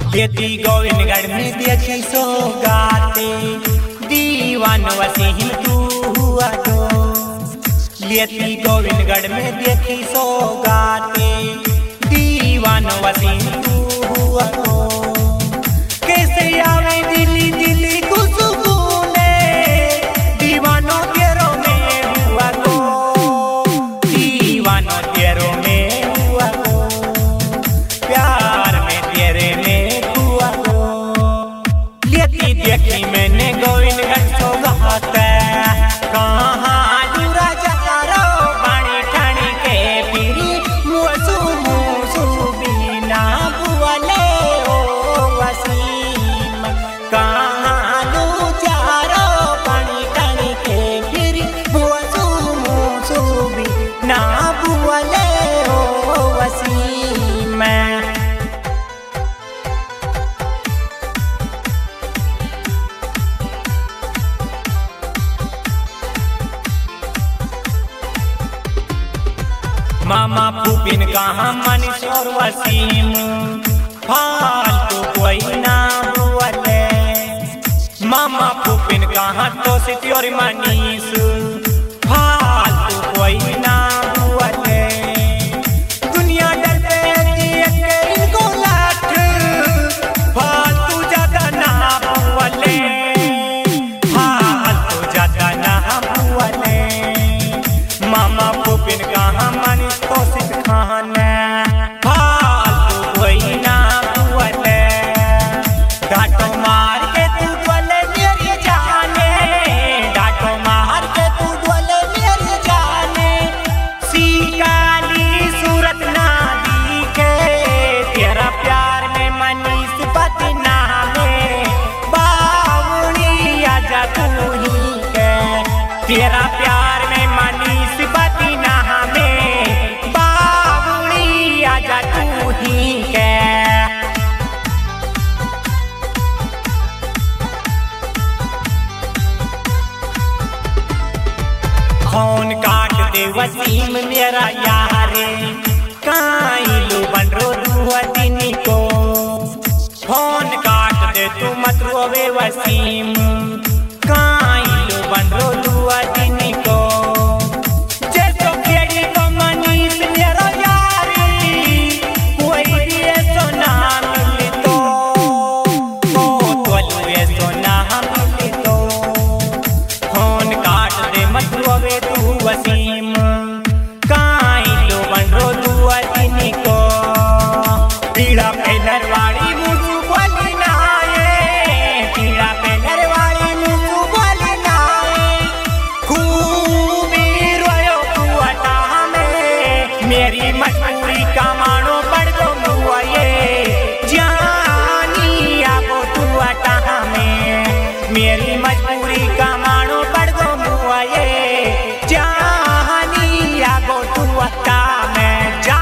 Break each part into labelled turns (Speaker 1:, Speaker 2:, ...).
Speaker 1: लेती गोविंदगढ़ में देखी सो गाते दीवान वसीम तू हुआ तो। लेती गोविंदगढ़ में देखी सो गाते दीवान वसीम तू हुआ तो। कैसे आवे दिल्ली दिल्ली को सुकूने दीवानों तेरों में हुआ तो। दीवानों तेरों में हुआ तो, प्यार में तेरे में हुआ तो। लेती देखी मैंने गोविंदगढ़ सो गाते कहाँ दूरा जगारो बाणी ठाणी के पीरी मुसु मुसु बिना बुआले ओ वसीम। कहाँ दूजारो बाणी ठाणी के पीरी मुसु मुसु बिना बुआले ओ वसीम। मामा पुपिन कहाँ मनीष और वसीम फालतू कोई ना बोले। मामा पुपिन कहाँ तो सिटी और मनीष फालतू कोई ना बोले। दुनिया डरते के इनको लाठ फालतू ज्यादा ना बोले। फालतू ज्यादा ना बोले। मामा पुपिन कहाँ मनीष तो सिखाने फालतू कोई ना बोले। डांटो मार के तू बोले मेरी जाने, डांटो मार के तू बोले मेरी जाने। सीकाली सूरत ना दिखे तेरा प्यार में मनीष बदनामे। बावड़ी आजा तू ही के तेरा प्यार में मनीष बदनामे। बावड़ी आजा तू ही के। खून काट दे वसीम मेरा यारे काई लो बन रो दुआ दिन को। खून काट दे तू मत रोवे वसीम काई लो बन रो दुआ दिन को। जैसो खेड़ी को मनीष मेरा यारी कोई भी ऐसो ना मिले तो। तोलू ऐसो ना मिले तो। खून काट दे मत रोवे तू वसीम काई लो बन रो दुआ दिन को। पीड़ा पे नरवाड़ी मुझू बोली नाये, पीड़ा पे नरवाड़ी मुझू बोली नाये। खूबी रोयो तू अटा में मेरी मजबूरी का मानो पड़ दो मुआ ये। जानी आगो तू अटा में मेरी मजबूरी का मानो पड़ दो मुआ ये। जानी आगो तू अटा में जान।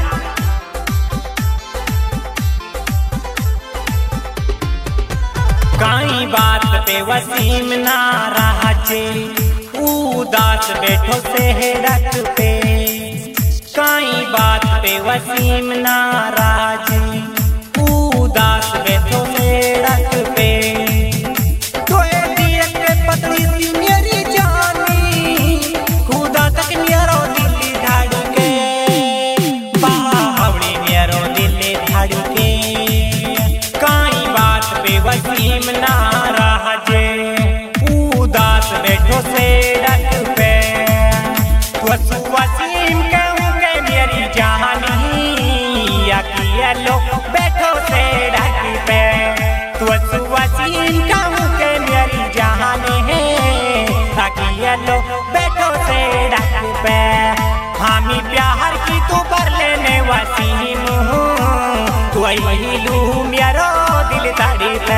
Speaker 1: काई बात पे वसीम नाराजे उदास बैठो सेहरत पे। काई बात पे वसीम नाराजे उदास बैठो सेहरत पे। तोए दिए के पत्नी सी मेरी जानी खुदा तक मेरो दिल धड़के। बावड़ी मेरो दिल धड़के। काई बात पे वसीम नाराजे उदास बैठो सेहरत पे। वसीम कहूँ के मेरी जानी या किया लो बैठो सेहरत पे। वसीम कहूँ के मेरी जानी है किया लो बैठो सेहरत पे। हामी प्यार की तू कर लेने वसीम हूँ तू वही लू मेरो दिल ताड़ी पे।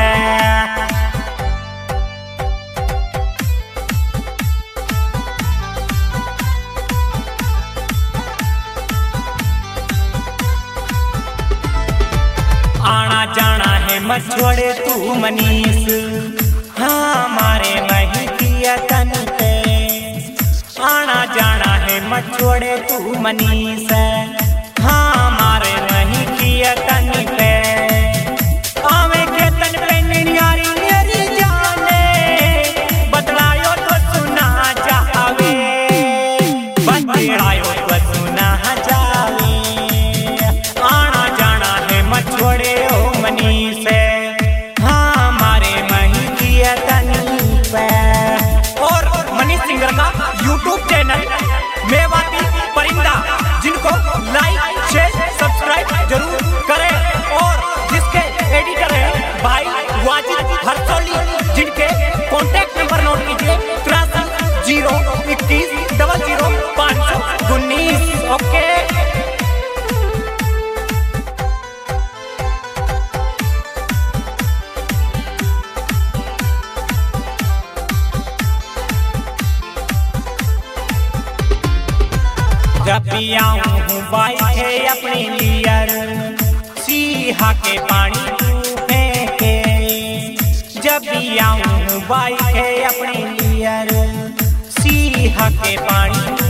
Speaker 1: आना जाना है मत छोड़े तू मनीष हमारे नहीं किया तन पे। आना जाना है मत छोड़े तू मनीष हमारे नहीं किया तन पे। छोड़े हो मनीष से, हाँ हमारे मही किया तनी पे। और मनीष सिंगर का यूट्यूब चैनल मेवाती परिंदा, जिनको लाइक शेयर सब्सक्राइब जरूर करें। और जिसके एडिटर है भाई वाजिद हरसोली, जिनके कॉन्टेक्ट नंबर नोट कीजिए 83 021 00 519। ओके जब भी आऊँ बाइक है अपनी लियर, सीहा के पानी तू फेंके। जब भी आऊँ बाइक है अपनी लियर, सीहा के पानी